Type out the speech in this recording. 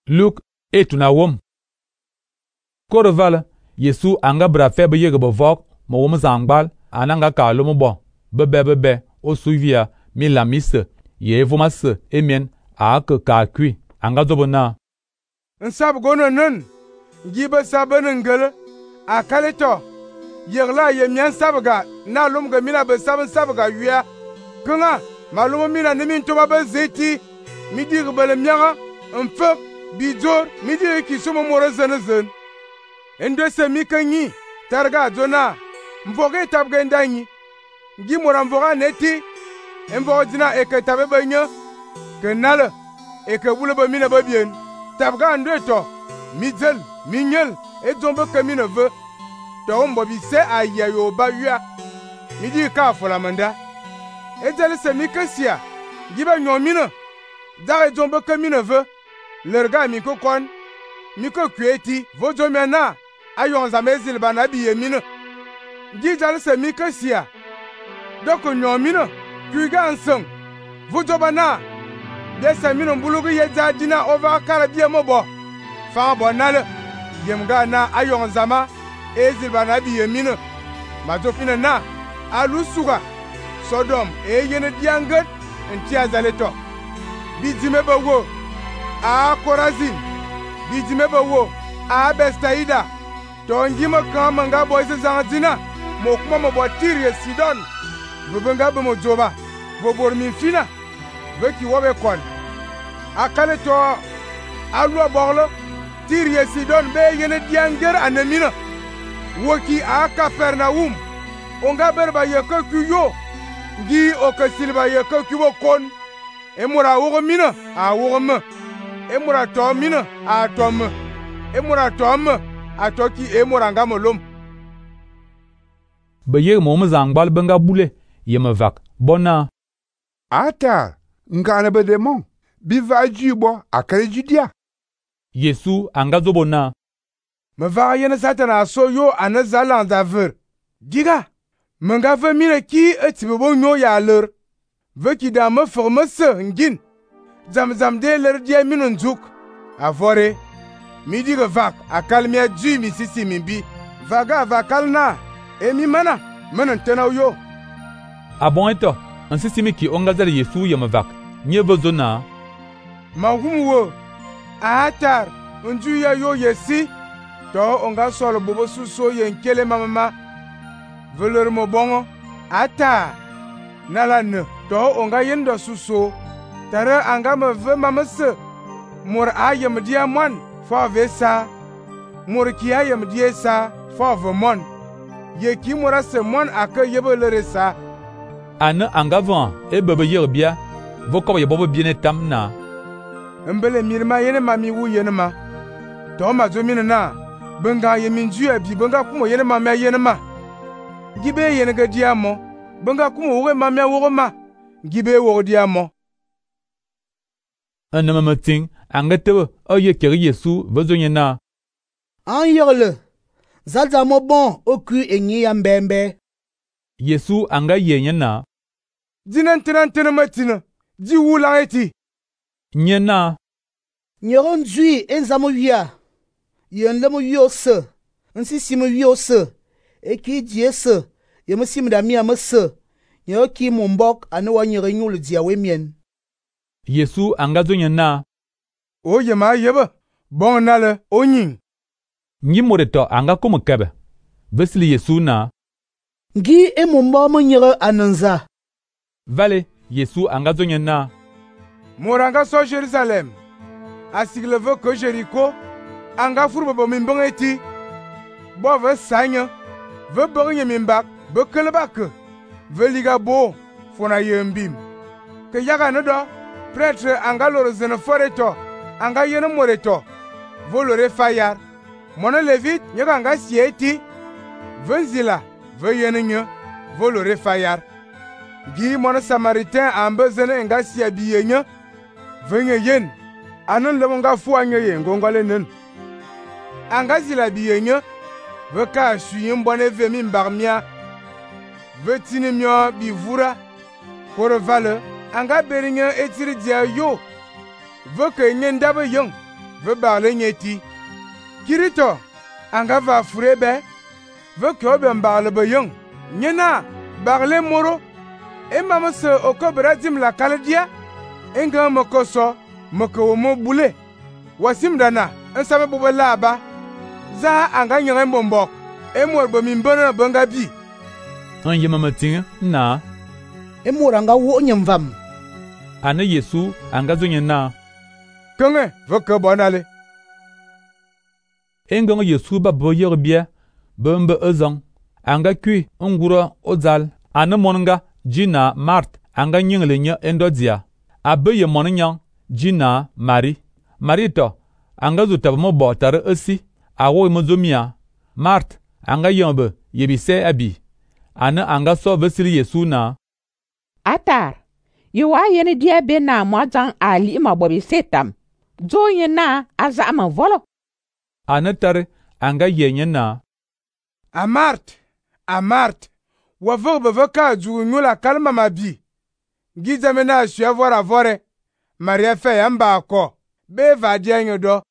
Luk e tuna wom. Kore vala, Yesu anga bra fe be yege bevok, mo wom zangbal, ananga ka lomo bo, bebe, o suivia, mi la mise, ye voma se, emien, a ka kui, anga zobona. Nsab gono nun, gibe sabene ngele, a kalito, yegla ye mien sabga, na lumga mina be sabga yuya, kunga, malumo mina nimin toba be zeti, midi rebele miara, mfek, bidor, midi ki sumo moro zen. Endo se mikanyi, targa zona, mvoge tabge ndanyi, gi mora mvoga neti, mvoga dina eke tabe banyo, ke nale, eke bule ba mina ba bien, tabga andreto, midzel, minyel, et zombe ke mine ve, to ombo bise aya yo ba yua, midi ka folamanda, et zele se mikasia, giba nyomine, dare zombe ke mine ve, lerga miko kon, miko kueti, vozo mena, ayon zamezil banabi yemine, gijal se mikasia, doko nyomine, kuiga anseng, vozo bana, desa mino mbulugu yedza dina ova karabia mobo, fa bonale, yemga na ayon zama, ezil banabi yemine, mazofine na, alusuga, Sodom, yene dianget, entia zaleto, bidime bawo, a Korazin, bidime bawo, a Bestaida, tonjima kama nga boise zanzina, mokuma mo botirie Sidon, vubenga be mo joba, vobor min fina, veki wobe kon. Akale to alwa borlo, tirie Sidon be yene dianger anemina. Woki a Capernaum, onga berba yeko kuyo, ngi okasilba yeko kubo kon. Emura wogo mina, a wogo me. Emura to mina, a to me. Emura to me, a toki emura nga molom. Be yege mo zangbal benga bule, yeme vak, bona. Ata, ngane be demon, biva jibo, akare judia. Yesu anga zobona. Me va yene satana so yo ane zalan daver. Diga, menga ve mine ki etibebo nyo ya lor. Ve ki da me forme se ngin. Zam de ler die mine nzuk. Avore, mi diga vak akal mi adji mi sisi mimbi. Vaga vakal na, e mi mana, menen tena yo. Abon eto, ansisimi ki ongazel Yesu yeme vak, nye bezona. Ma wo, atar, unju ya yo yesi. To onga solo bobo suso yenkele mama veleur mo bongo ata nala ne to onga yendo suso tare anga me ve mama se mor ayem dia mon fa vesa mor ki ayem dia sa fa ve mon ye ki mora se mon aka yebelere sa ane anga van e bebe yerbia voko ye bobo biene tamna mbele mirma yene mami wu yene ma to ma zo minna benga yeminju abi benga kumo yene mamya yene ma gibe yene ga diamo benga kumo wo mamya wo ma gibe wo diamo anama mating angatebe oye keri Yesu vezonyena an yegle zalza mo bon oku enyi ya mbembe Yesu anga yenyena dinan tinan matina di wula eti nyena nyeron zui enzamo wia yen lemo yose nsi sim yose eki diese yem sim da mi amse yo ki mombok ane wanyere nyul dia wemien Yesu anga zonyena o yema yeba bon nale onyin nyi moreto anga kuma kebe vesli Yesu na ngi e mombo mo nyere ananza vale Yesu anga zonyena moranga so Jerusalem asigleve ko Jericho anga furba bo min bangeti bo ve sanya ve bangye min bak be kelbak ve liga bo fona yembim ke yaga no do prêtre anga loro zene foreto anga yene moreto volore fayar mona levit nyaga anga sieti venzila ve yene nyo volore fayar gi mona samaritain ambe zene anga sia biyenye venye yen anan lebonga fuanye yen ngongale nen anga zila biyenye veka suyin bone ve min barmia vetini mio bivura pour vale anga berinye etiri dia yo veka nyen dabe yen ve bagle nyeti. Kirito, anga va furebe, ve kyobe mbagle bayong. Nyena, bagle moro, e mama se okobra dim la kaladia, enga mokoso, moko mo bule. Wasim dana, ensabe bobe laba, za anga nyonge bombok, e morbo mimbona banga bi. An yema matinga na. E moranga wo nyamvam. Ana Yesu anga zonye na. Kenge, veke bonale. Engong Yesu ba bo yerbia, bembe ezang, anga kui ngura ozal, ana monanga jina Mart anga nyingle nya endodzia. Abe ye monanyang jina Mari. Marito anga zutab mo botar esi, awo mo zomia. Mart anga yombe yebise abi. Ana anga so vesili Yesu na. Atar, yewa yene dia be na mwazang ali ma bobi setam. Zo yena aza ma volo. Ana tare anga yenye na. Amart, wavog beveka zu nyula kalma mabi. Gizamena shia vora vore, Maria fe yamba ko, be va dienyo do,